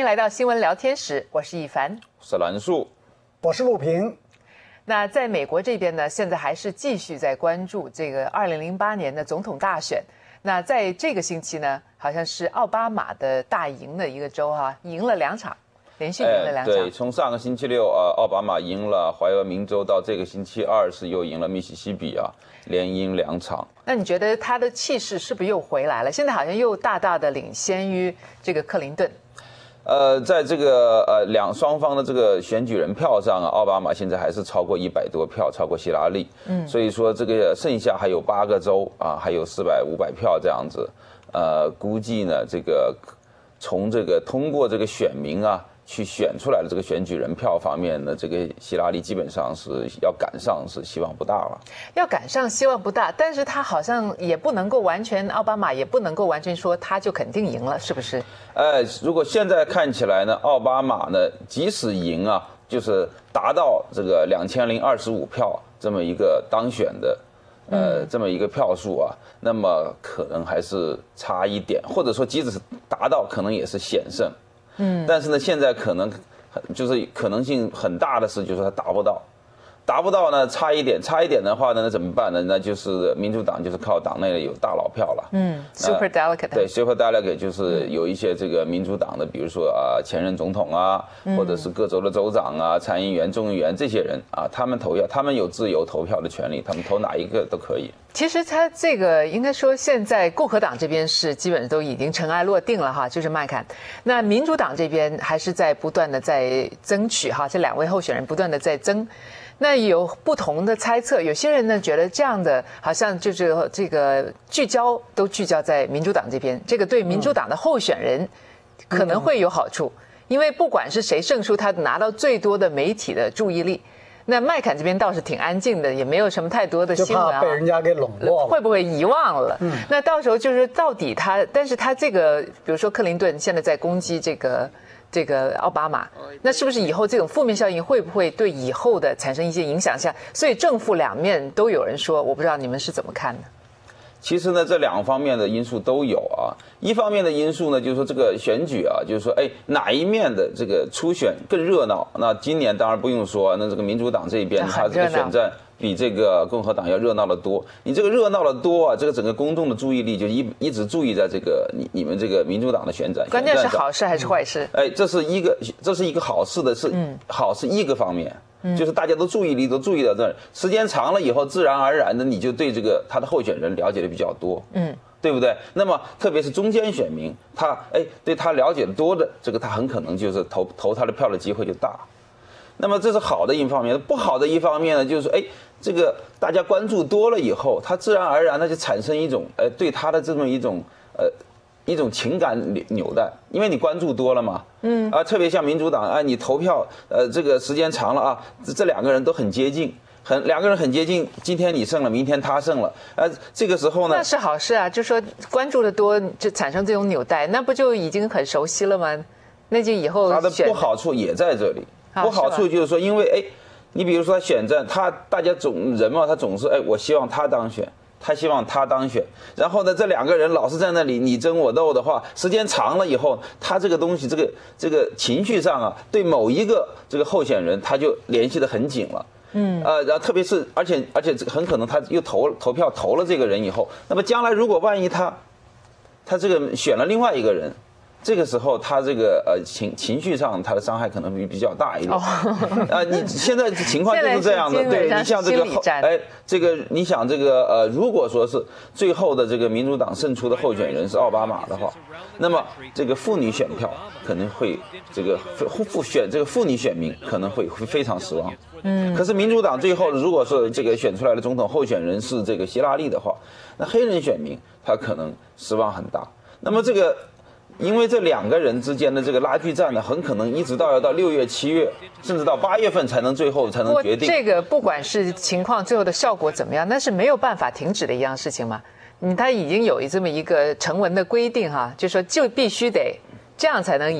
迎来到新闻聊天室，我是一凡， 我是蓝树， 我是陆平。 那在美国这边呢，现在还是继续在关注这个2008年的总统大选。那在这个星期呢，好像是奥巴马的大赢的一个州哈，赢了2场，连续赢了2场。 对，从上个星期六奥巴马赢了怀俄明州，到这个星期二是又赢了密西西比连赢2场。 那你觉得他的气势是不是又回来了？现在好像又大大的领先于这个克林顿。 在这个双方的这个选举人票上奥巴马现在还是超过100多票，超过希拉里。所以说这个剩下还有8个州还有400、500票这样子。估计呢，这个从这个通过这个选民去选出来的这个选举人票方面呢，这个希拉里基本上是要赶上，是希望不大了。 要赶上希望不大，但是他好像也不能够完全，奥巴马也不能够完全说他就肯定赢了，是不是？ 如果现在看起来呢，奥巴马呢，即使赢就是达到这个2025票这么一个当选的，这么一个票数那么可能还是差一点，或者说即使是达到，可能也是险胜。但是呢，现在可能就是可能性很大的是，就是他达不到呢，差一点的话呢，那怎么办呢？那就是民主党就是靠党内的有大佬票了。 Super Delegate。 对 ，Super Delegate 就是有一些这个民主党的，比如说前任总统或者是各州的州长参议员、众议员这些人他们投票，他们有自由投票的权利，他们投哪一个都可以。 其实他这个应该说，现在共和党这边是基本都已经尘埃落定了哈，就是麦坎。那民主党这边还是在不断的在争取这2位候选人不断的在争。那有不同的猜测，有些人呢觉得这样的好像就是这个聚焦在民主党这边，这个对民主党的候选人可能会有好处，因为不管是谁胜出，他拿到最多的媒体的注意力。那麦坎这边倒是挺安静的，也没有什么太多的新闻就怕被人家给笼络了， 会不会遗忘了？那到时候就是到底但是他这个，比如说克林顿现在在攻击这个奥巴马，那是不是以后这种负面效应会不会对以后的产生一些影响下？所以正负两面都有人说，我不知道你们是怎么看的。 其实呢，这2方面的因素都有一方面的因素呢，就是说这个选举就是说，哪一面的这个初选更热闹？那今年当然不用说，那这个民主党这边它这个选战比这个共和党要热闹得多。你这个热闹得多这个整个公众的注意力就一直注意在这个你们这个民主党的选战。 关键是好事还是坏事？ 这是一个好事的好是一个方面。就是大家都注意力都注意到这儿，时间长了以后，自然而然的你就对这个他的候选人了解的比较多，对不对？那么特别是中间选民，他对他了解的多的，这个他很可能就是投他的票的机会就大。那么这是好的一方面，不好的一方面呢，就是说这个大家关注多了以后，他自然而然的就产生一种对他的这么一种情感纽带，因为你关注多了嘛，特别像民主党你投票这个时间长了这2个人都很接近，2个人很接近，今天你胜了，明天他胜了，这个时候呢， 那是好事就说关注的多就产生这种纽带，那不就已经很熟悉了吗？那就以后他的不好处也在这里，不好处就是说，因为你比如说他选战，大家人嘛，他总是我希望他当选。他希望他当选，然后呢，这2个人老是在那里你争我斗的话，时间长了以后，他这个东西，这个情绪上对某一个这个候选人，他就联系得很紧了。然后特别是而且这个很可能他又投票投了这个人以后，那么将来如果万一他这个选了另外一个人。这个时候，他这个情绪上，他的伤害可能比较大一点。你现在情况就是这样的，对你像这个这个你想这个如果说是最后的这个民主党胜出的候选人是奥巴马的话，那么这个妇女选票可能会这个妇女选民可能会非常失望。可是民主党最后如果说这个选出来的总统候选人是这个希拉里的话，那黑人选民他可能失望很大。那么这个。因为这2个人之间的这个拉锯战呢，很可能一直要到6月、7月，甚至到8月份才能决定。 这个不管是情况最后的效果怎么样，那是没有办法停止的一样事情嘛。他已经有这么一个成文的规定就说就必须得这样才能赢，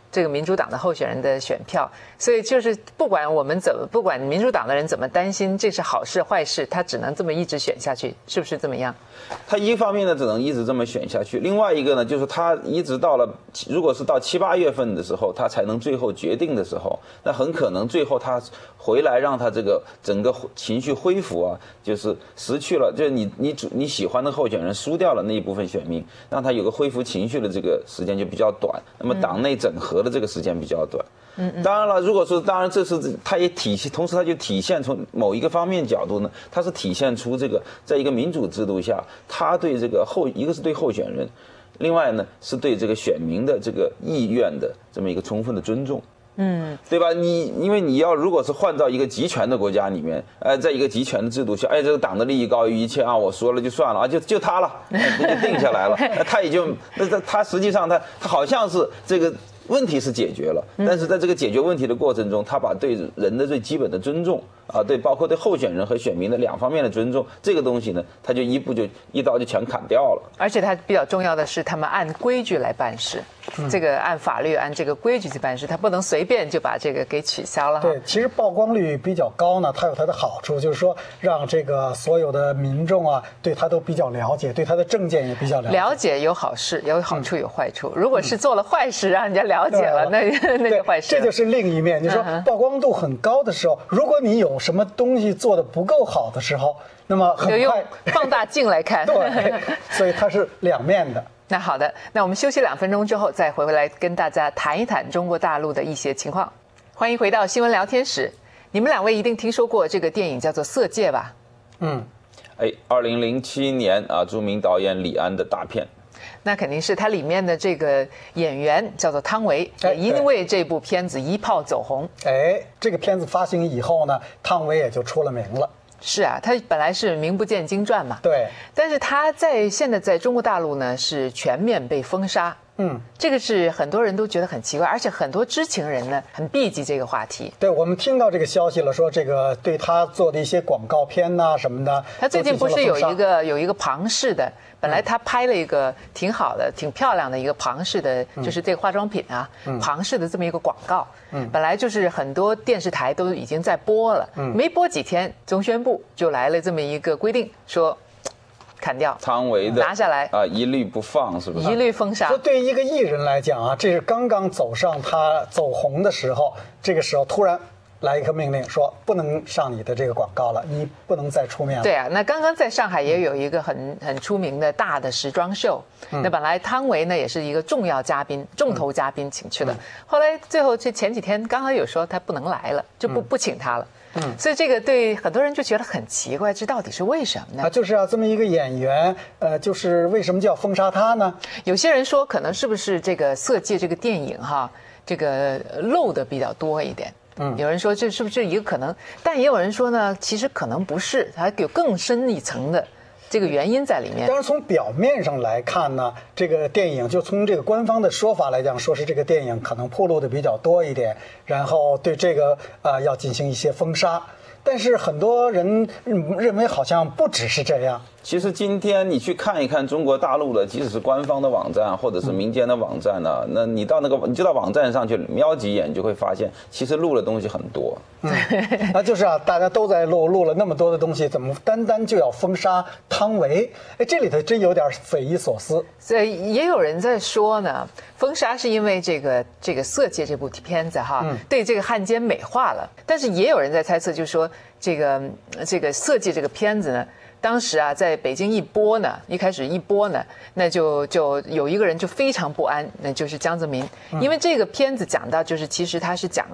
这个民主党的候选人的选票，所以就是不管民主党的人怎么担心这是好事坏事，他只能这么一直选下去，是不是这么样？ 他一方面呢只能一直这么选下去，另外一个呢就是他一直到了，如果是到7、8月份的时候，他才能最后决定的时候，那很可能最后他回来让他这个整个情绪恢复啊，就是失去了，就是你喜欢的候选人输掉了那一部分选民，让他有个恢复情绪的这个时间就比较短，那么党内整合的这个时间比较短。当然了，如果说当然这是它也体现，同时它就体现从某一个方面角度呢，它是体现出这个在一个民主制度下，他对这个一个是对候选人，另外呢是对这个选民的这个意愿的这么一个充分的尊重。对吧？因为你要如果是换到一个集权的国家里面，在一个集权的制度下，这个党的利益高于一切啊，我说了就算了啊，就他了，就定下来了，他也就他实际上他好像是这个问题是解决了，但是在这个解决问题的过程中，他把对人的最基本的尊重啊，对，包括对候选人和选民的两方面的尊重，这个东西呢，他就一刀就全砍掉了。 而且他比较重要的是，他们按规矩来办事，这个按法律按这个规矩去办事，他不能随便就把这个给取消了。 对，其实曝光率比较高呢，它有它的好处，就是说让这个所有的民众啊，对他都比较了解，对他的政见也比较了解。 了解有好事，有好处有坏处。如果是做了坏事，让人家了解了，那就坏事。 这就是另一面，就是说曝光度很高的时候，如果你有什么东西做的不够好的时候，那么很快就用放大镜来看。 对，所以它是两面的。 那好的，那我们休息2分钟之后再回来跟大家谈一谈中国大陆的一些情况。欢迎回到新闻聊天室。你们2位一定听说过这个电影叫做《色戒》吧 ？2007年啊，著名导演李安的大片。 那肯定是它里面的这个演员叫做汤唯，也因为这部片子一炮走红。 这个片子发行以后呢，汤唯也就出了名了。 是啊，他本来是名不见经传嘛， 对， 但是他现在在中国大陆呢是全面被封杀。这个是很多人都觉得很奇怪，而且很多知情人呢很避忌这个话题。 对，我们听到这个消息了，说这个对他做的一些广告片呐什么的， 他最近不是有一个庞氏的，本来他拍了一个挺好的、挺漂亮的一个庞氏的，就是这个化妆品啊，庞氏的这么一个广告。本来就是很多电视台都已经在播了，没播几天，中宣部就来了这么一个规定，说砍掉汤唯的拿下来啊，一律不放，是不是？ 一律封杀。 说对于一个艺人来讲啊，这是刚刚走上他走红的时候，这个时候突然来一个命令，说不能上你的这个广告了，你不能再出面了。 对啊，那刚刚在上海也有一个很出名的大的时装秀，那本来汤唯呢也是一个重头嘉宾请去的，后来最后这前几天刚刚有说他不能来了，就不请他了。所以这个对很多人就觉得很奇怪，这到底是为什么呢？ 就是这么一个演员，就是为什么就要封杀他呢？ 有些人说可能是不是这个《色戒》这个电影这个漏的比较多一点。有人说这是不是一个可能，但也有人说呢，其实可能不是，还有更深一层的这个原因在里面。 当然，从表面上来看呢，这个电影就从这个官方的说法来讲，说是这个电影可能暴露的比较多一点，然后对这个要进行一些封杀。但是很多人认为好像不只是这样。 其实今天你去看一看中国大陆的，即使是官方的网站或者是民间的网站呢，那你就到网站上去瞄几眼，就会发现其实录的东西很多。 那就是大家都在录了那么多的东西，怎么单就要封杀汤唯？这里头真有点匪夷所思。 所以也有人在说呢，封杀是因为这个《色戒》这部片子对这个汉奸美化了，但是也有人在猜测，就是说这个《色戒》这个片子呢。当时在北京一开始一播呢，那就有一个人就非常不安，那就是江泽民，因为这个片子讲到就是其实他是讲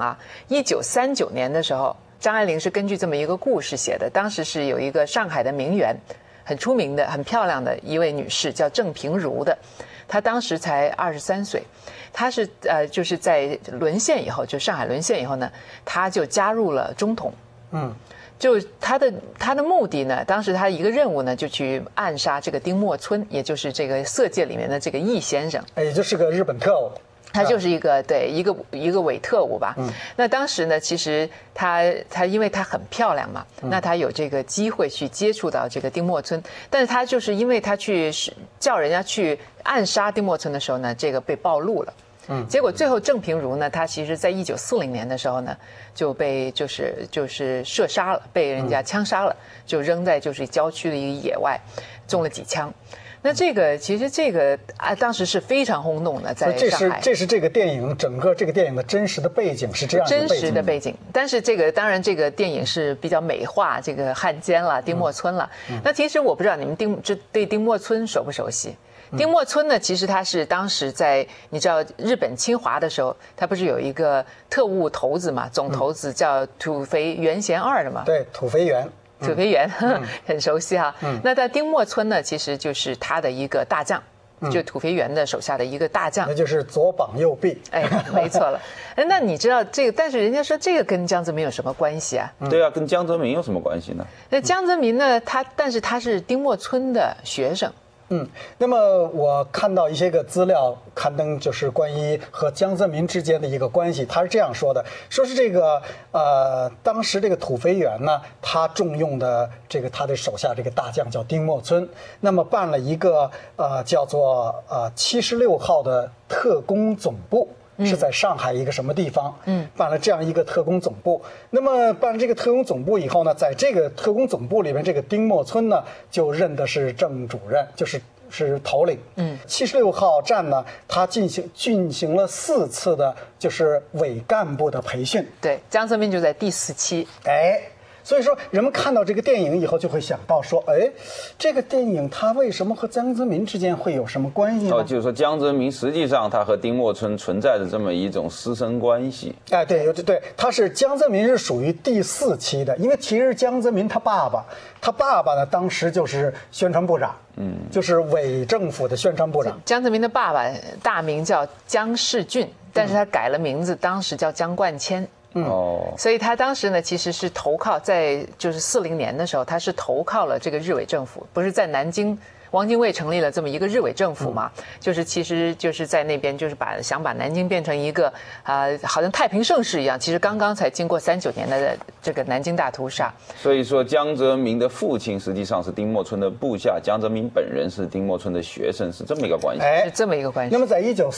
1939年的时候，张爱玲是根据这么一个故事写的，当时是有一个上海的名媛，很出名的、很漂亮的一位女士，叫郑平如的，她当时才23岁，她是就是在沦陷以后，就上海沦陷以后呢，她就加入了中统，就他的目的呢，当时他一个任务呢，就去暗杀这个丁默村，也就是这个《色戒》里面的这个易先生， 也就是个日本特务。 他就是一个一个伪特务吧。那当时呢，其实他因为他很漂亮嘛，那他有这个机会去接触到这个丁默村，但是他就是因为他去叫人家去暗杀丁默村的时候呢，这个被暴露了。结果最后郑平如呢，他其实在1940年的时候呢，就被就是射杀了，被人家枪杀了，就扔在就是郊区的一个野外，中了几枪。那其实这个当时是非常轰动的，在上海。 这是这个电影整个这个电影的真实的背景是这样的真实的背景。但是当然这个电影是比较美化这个汉奸了，丁默村了。那其实我不知道你们对丁默村熟不熟悉？丁默村呢，其实他是当时在你知道日本侵华的时候，他不是有一个特务头子嘛，总头子叫土肥原贤二的嘛？ 对，土肥原。 土肥原很熟悉哈。那在丁默村呢，其实就是他的一个大将，就土肥原的手下的一个大将， 那就是左膀右臂。 哎，没错了。那你知道这个？但是人家说这个跟江泽民有什么关系啊？ 对啊，跟江泽民有什么关系呢？ 那江泽民呢？但是他是丁默村的学生。 那么我看到一些个资料刊登，就是关于和江泽民之间的一个关系，他是这样说的，说是这个当时这个土肥原呢，他重用的他的手下这个大将叫丁默村，那么办了一个叫做76号的特工总部。是在上海一个什么地方？办了这样一个特工总部。那么办了这个特工总部以后呢，在这个特工总部里面，这个丁默村呢就任的是正主任，是头领。76号站呢，他进行了4次的就是伪干部的培训。 对，江泽民就在第4期。 所以说，人们看到这个电影以后，就会想到说，这个电影它为什么和江泽民之间会有什么关系呢？ 就是说江泽民实际上他和丁默村存在着这么一种师生关系。 对，江泽民是属于第4期的，因为其实江泽民他爸爸呢，当时就是宣传部长，就是伪政府的宣传部长。 江泽民的爸爸大名叫江世俊，但是他改了名字，当时叫江冠谦。所以他当时呢，其实是投靠在就是40年的时候，他是投靠了这个日伪政府，不是在南京，汪精卫成立了这么一个日伪政府嘛，其实就是在那边就是想把南京变成一个好像太平盛世一样，其实刚刚才经过39年的这个南京大屠杀。 所以说江泽民的父亲实际上是丁默村的部下，江泽民本人是丁默村的学生，是这么一个关系。 是这么一个关系。 那么在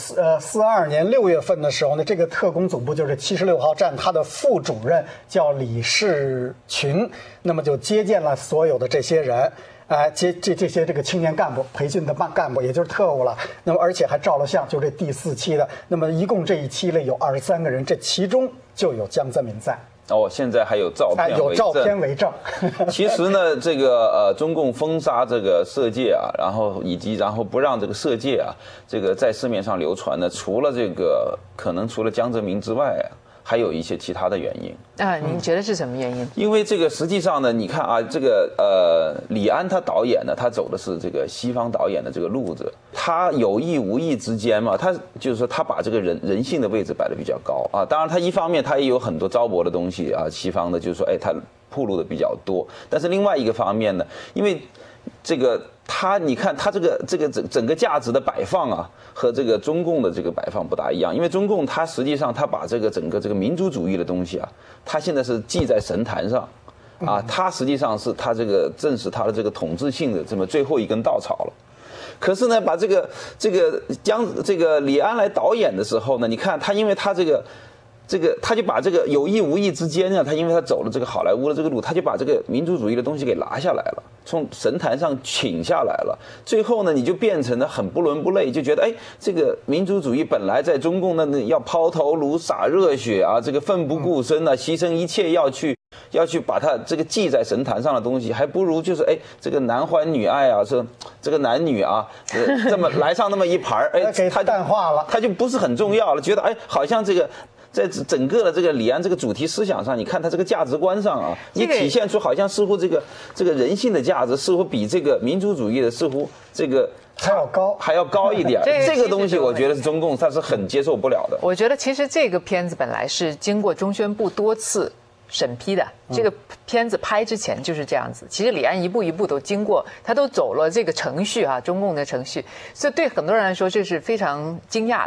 1942年6月份的时候呢，这个特工总部就是76号站，他的副主任叫李士群，那么就接见了所有的这些人。这些这个青年干部培训的干部，也就是特务了。那么而且还照了相，就这第4期的。那么一共这一期里有23个人，这其中就有江泽民在。 现在还有照片为证。 有照片为证。 其实呢，这个中共封杀这个色戒啊，然后不让这个色戒啊，这个在市面上流传呢，除了江泽民之外啊，还有一些其他的原因您觉得是什么原因？ 因为这个实际上呢，你看啊，这个李安他导演呢，他走的是这个西方导演的这个路子，他有意无意之间嘛，他就是说他把这个人性的位置摆得比较高啊。当然，他一方面他也有很多糟粕的东西啊，西方的就是说，他暴露的比较多。但是另外一个方面呢，因为这个你看他这个整个价值的摆放啊，和这个中共的这个摆放不大一样。因为中共它实际上它把这个整个这个民族主义的东西啊，它现在是记在神坛上啊，它实际上是它这个正是它的这个统治性的这么最后一根稻草了。可是呢，把这个李安来导演的时候呢，你看他因为他他就把这个有意无意之间呢，他因为他走了这个好莱坞的这个路，他就把这个民族主义的东西给拿下来了，从神坛上请下来了。最后呢，你就变成了很不伦不类，就觉得这个民族主义本来在中共那要抛头颅洒热血啊，这个奋不顾身啊，牺牲一切要去把它这个记在神坛上的东西，还不如就是这个男欢女爱啊，这个男女啊，这么来上那么一盘给它淡化了， 它就不是很重要了，觉得好像这个。在整个的这个李安这个主题思想上，你看他这个价值观上啊，你体现出好像似乎这个人性的价值似乎比这个民族主义的似乎这个还要高一点。这个东西我觉得是中共他是很接受不了的。 我觉得其实这个片子本来是经过中宣部多次审批的，这个片子拍之前就是这样子。其实李安一步一步都经过，他都走了这个程序啊，中共的程序，所以对很多人来说这是非常惊讶的。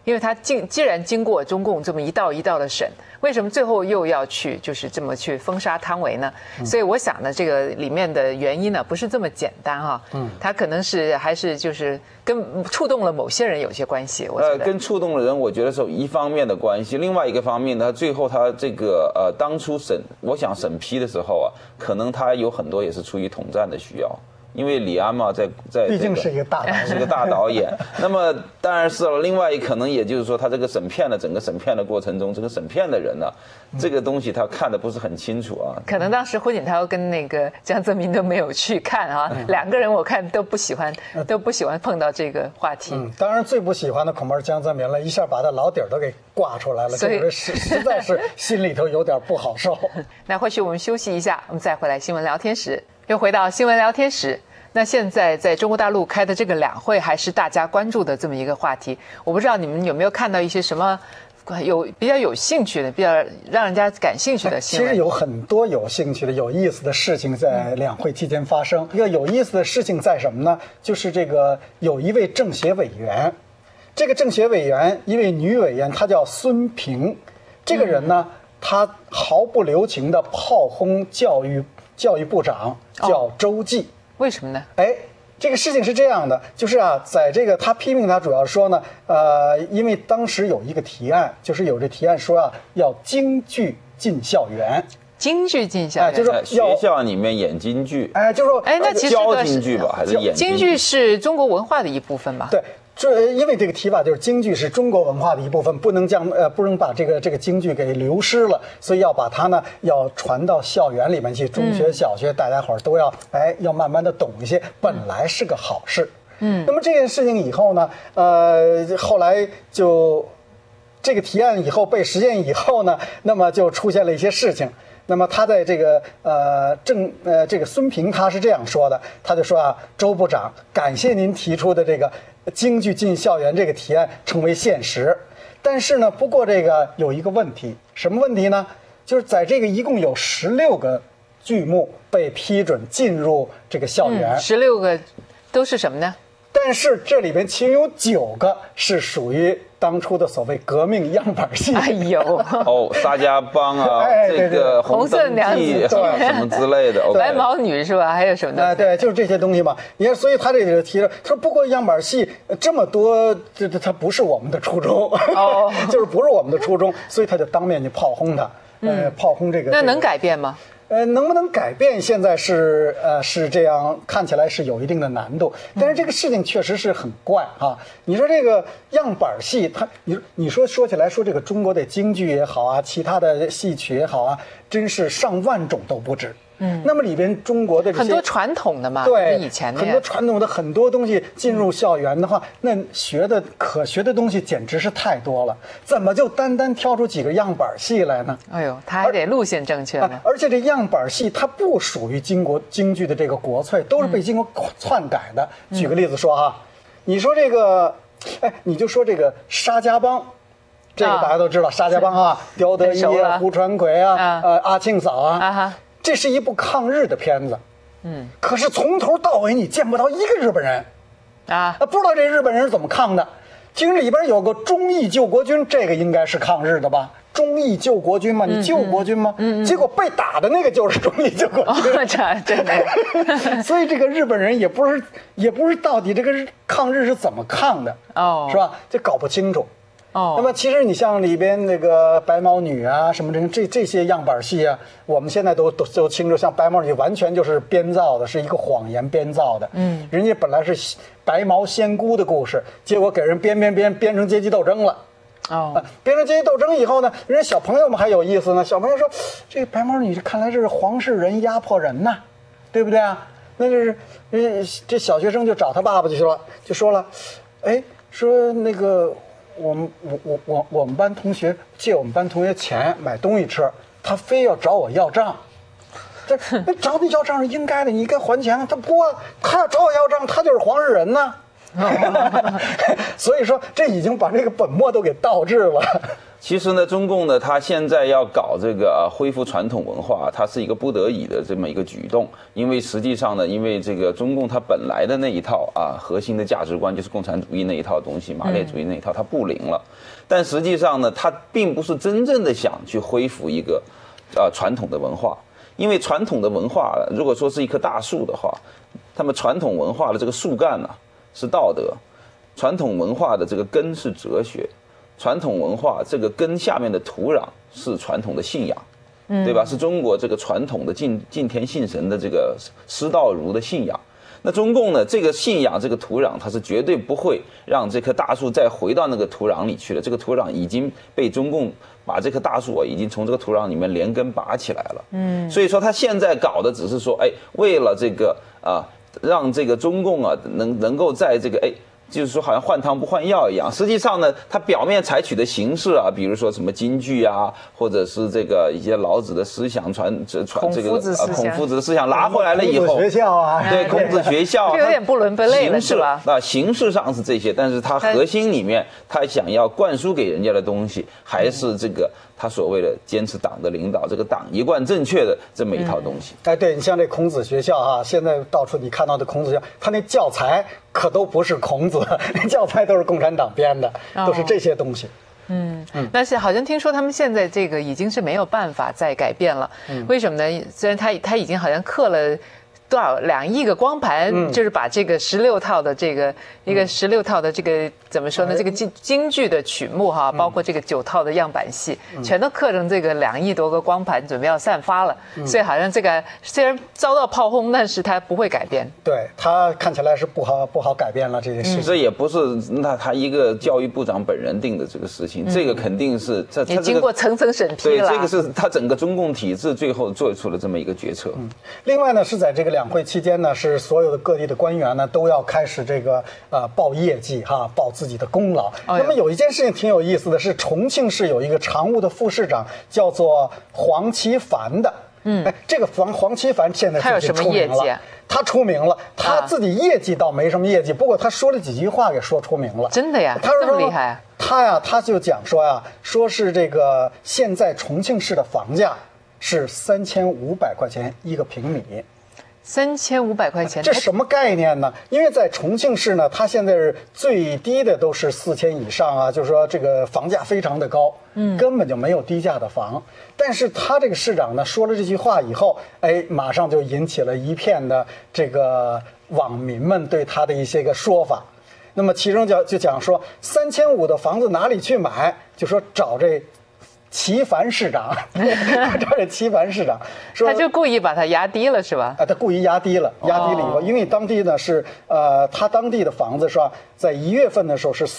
因为他既然经过中共这么一道一道的审，为什么最后又要去就是这么去封杀汤唯呢？所以我想呢，这个里面的原因呢不是这么简单哈，他可能是还是就是跟触动了某些人有些关系。我觉得跟触动了人，我觉得是有一方面的关系，另外一个方面呢，最后他这个当初我想审批的时候啊，可能他有很多也是出于统战的需要。因为李安嘛， 毕竟是一个大导演， 是个大导演。那么当然是了，另外可能也就是说，他这个整个审片的过程中，这个审片的人呢，这个东西他看的不是很清楚啊。 可能当时胡锦涛跟那个江泽民都没有去看啊，两个人我看都不喜欢碰到这个话题。 当然最不喜欢的恐怕是江泽民了，一下把他老底儿都给挂出来了，所以实在是心里头有点不好受。 那或许我们休息一下，我们再回来新闻聊天室。又回到新闻聊天室。那现在在中国大陆开的这个两会还是大家关注的这么一个话题，我不知道你们有没有看到一些什么比较有兴趣的、比较让人家感兴趣的新闻。 其实有很多有兴趣的、有意思的事情在两会期间发生。一个有意思的事情在什么呢？就是这个有一位政协委员，这个政协委员一位女委员，她叫孙平。这个人呢，她毫不留情地炮轰教育部长叫周济。 为什么呢？ 这个事情是这样的，就是啊，在这个他批评他主要说呢，因为当时有一个提案，就是有这提案说啊，要京剧进校园。 京剧进校园， 就是说学校里面演京剧。 就是说， 那其实教京剧吧，还是演京剧是中国文化的一部分吧？ 对。因为这个提法就是京剧是中国文化的一部分，不能把这个京剧给流失了，所以要把它呢要传到校园里面去，中学、小学大家伙都要要慢慢的懂一些，本来是个好事。那么这件事情以后呢，后来就这个提案以后被实践以后呢，那么就出现了一些事情。那么他在这个这个孙平他是这样说的，他就说啊，周部长，感谢您提出的这个京剧进校园这个提案成为现实，但是呢，不过这个有一个问题，什么问题呢？就是在这个一共有16个剧目被批准进入这个校园 ，16个都是什么呢？ 但是这里边其中有9个是属于当初的所谓革命样板戏。 哎呦， 沙家浜啊，这个红色娘子什么之类的， 白毛女是吧？还有什么的？ 对，就是这些东西嘛。你看，所以他这里提了，他说不过样板戏这么多，他不是我们的初衷，就是不是我们的初衷，所以他就当面就炮轰他，炮轰这个。 那能改变吗？ 能不能改变？现在是这样，看起来是有一定的难度。但是这个事情确实是很怪啊！你说这个样板戏，你说起来说这个中国的京剧也好啊，其他的戏曲也好啊，真是上万种都不止。那么里边中国的这些很多传统的嘛， 对， 以前的很多传统的很多东西进入校园的话，那可学的东西简直是太多了，怎么就单挑出几个样板戏来呢？ 哎呦，他还得路线正确呢。 而且这样板戏它不属于京剧的这个国粹，都是被经过篡改的。举个例子说哈，你说这个，你就说这个沙家浜。这个大家都知道，沙家浜啊，刁德一啊，胡传魁啊，阿庆嫂啊，这是一部抗日的片子，可是从头到尾你见不到一个日本人，不知道这日本人是怎么抗的。其实里边有个忠义救国军，这个应该是抗日的吧？忠义救国军嘛，你救国军吗？结果被打的那个就是忠义救国军， 真的。 所以这个日本人也不是到底这个抗日是怎么抗的，是吧？这搞不清楚。那么其实你像里边那个白毛女啊什么这些样板戏啊，我们现在都清楚，像白毛女完全就是编造的，是一个谎言编造的。人家本来是白毛仙姑的故事，结果给人编成阶级斗争了。编成阶级斗争以后呢，人家小朋友们还有意思呢。小朋友说，这个白毛女看来这是皇室人压迫人呐，对不对啊？那就是这小学生就找他爸爸去了，就说了，说那个。我们班同学借我们班同学钱买东西吃，他非要找我要账，找你要账是应该的，你该还钱了。他不，他要找我要账，他就是皇室人呢。 所以说这已经把这个本末都给倒置了。 其实呢，中共呢，它现在要搞这个恢复传统文化，它是一个不得已的这么一个举动。因为实际上呢，因为这个中共它本来的那一套核心的价值观就是共产主义那一套东西，马列主义那一套，它不灵了。但实际上呢，它并不是真正的想去恢复一个传统的文化，因为传统的文化如果说是一棵大树的话，那么传统文化的这个树干呢是道德，传统文化的这个根是哲学。传统文化这个根下面的土壤是传统的信仰，对吧？是中国这个传统的敬天信神的这个师道儒的信仰。那中共呢，这个信仰这个土壤，它是绝对不会让这棵大树再回到那个土壤里去了。这个土壤已经被中共把这棵大树已经从这个土壤里面连根拔起来了。所以说他现在搞的只是说，为了这个让这个中共能够在这个就是说，好像换汤不换药一样。实际上呢，它表面采取的形式比如说什么京剧或者是这个一些老子的思想这个孔夫子的思想拿回来了以后， 孔子学校对，孔子学校， 有点不伦不类了，是吧？ 形式上是这些，但是它核心里面，他想要灌输给人家的东西，还是这个他所谓的坚持党的领导，这个党一贯正确的这么一套东西。 对，你像这孔子学校现在到处你看到的孔子学校，他那教材可都不是孔子，那教材都是共产党编的，都是这些东西。 但是好像听说他们现在这个已经是没有办法再改变了，为什么呢？虽然他已经好像刻了多少2亿个光盘，就是把这个16套的这个一个16套的这个怎么说呢？这个京剧的曲目包括这个9套的样板戏，全都刻成这个2亿多个光盘，准备要散发了。所以好像这个虽然遭到炮轰，但是它不会改变。 对，它看起来是不好改变了这件事情。 这也不是他一个教育部长本人定的这个事情，这个肯定是也经过层层审批了。 对，这个是他整个中共体制最后做出了这么一个决策。 另外呢，是在这个两会期间呢，是所有的各地的官员呢都要开始这个报业绩报自己的功劳。那么有一件事情挺有意思的是，重庆市有一个常务的副市长叫做黄奇帆的。这个黄奇帆现在他有什么业绩？ 他出名了，他自己业绩倒没什么业绩，不过他说了几句话给说出名了。 真的呀？ 他这么厉害？ 他就讲说是这个现在重庆市的房价是3500块钱1个平米。 3500块钱， 这什么概念呢？因为在重庆市呢，它现在是最低的都是4000以上就是说这个房价非常的高，根本就没有低价的房。但是他这个市长呢说了这句话以后，马上就引起了一片的这个网民们对他的一些个说法。那么其中就讲说，3500的房子哪里去买？就说找这齐凡市长，这齐凡市长说， 他就故意把它压低了，是吧？ 他故意压低了以后，因为当地呢是他当地的房子是吧，在1月份的时候是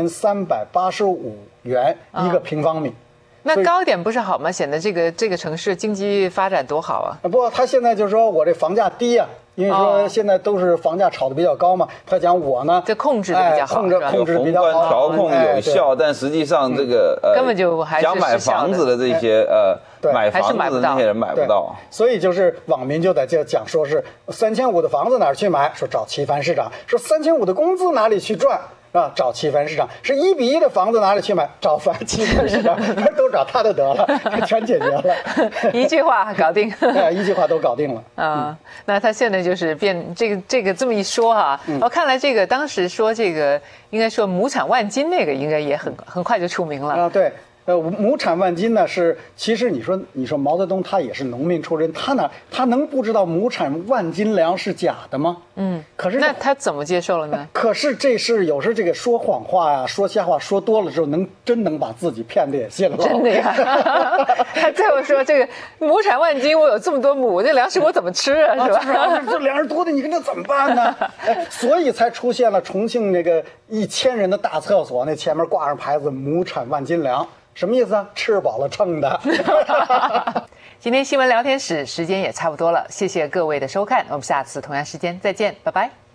4385元1个平方米。 那高一点不是好吗？显得这个城市经济发展多好啊！ 不，他现在就是说我这房价低因为说现在都是房价炒得比较高嘛。他讲我呢， 这控制的比较好， 控制比较好， 调控有效，但实际上这个根本就还是想买房子的这些买房子的那些人买不到。 所以就是网民就在这讲说是3500的房子哪儿去买？说找齐凡市长。说3500的工资哪里去赚？找齐凡市长。是1比1的房子哪里去买？找齐凡市长。都找他就得了，全解决了， 一句话搞定。 一句话都搞定了。 那他现在就是变这个这么一说看来这个当时说这个应该说亩产万斤那个应该也很快就出名了对。亩产万斤呢其实你说毛泽东他也是农民出身，他能不知道亩产万斤粮是假的吗？可是那他怎么接受了呢？ 可是这是有时这个说谎话说瞎话说多了之后，真能把自己骗得也信了。 真的呀！他最后说这个亩产万斤，我有这么多亩，这粮食我怎么吃是吧？ 这粮食多的你跟这怎么办呢？所以才出现了重庆那个1000人的大厕所，那前面挂上牌子亩产万斤粮。什么意思吃饱了撑的。 今天新闻聊天室时间也差不多了，谢谢各位的收看，我们下次同样时间再见，拜拜。